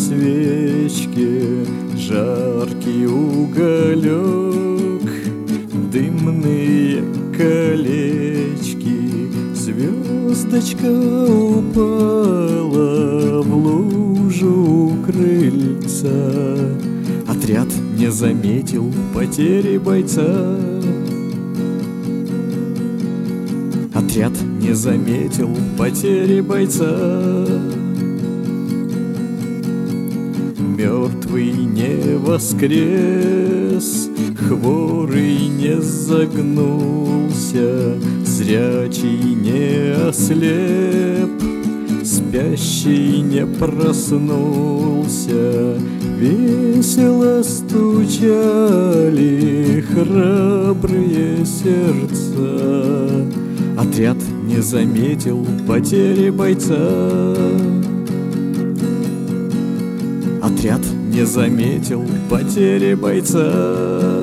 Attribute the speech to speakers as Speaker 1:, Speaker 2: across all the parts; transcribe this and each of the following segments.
Speaker 1: свечке жаркий уголек, дымные колечки, звездочка упала в лужу у крыльца. Отряд не заметил потери бойца. Отряд не заметил потери бойца. Мертвый не воскрес, хворый не загнулся, зрячий не ослеп, спящий не проснулся. Весело стучали храбрые сердца. Отряд не заметил потери бойца. Отряд не заметил потери бойца.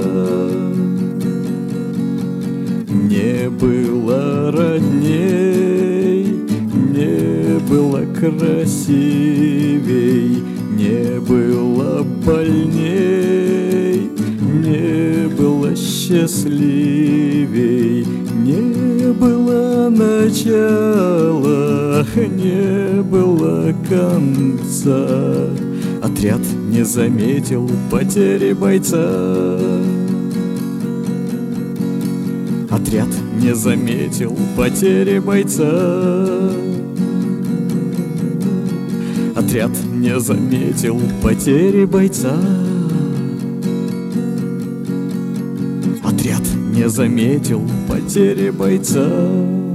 Speaker 1: Не было родней, не было красивей, не было больней, не было счастливей, не было начала, не было конца. Отряд не заметил потери бойца. Отряд не заметил потери бойца. Отряд не заметил потери бойца. Отряд не заметил потери бойца.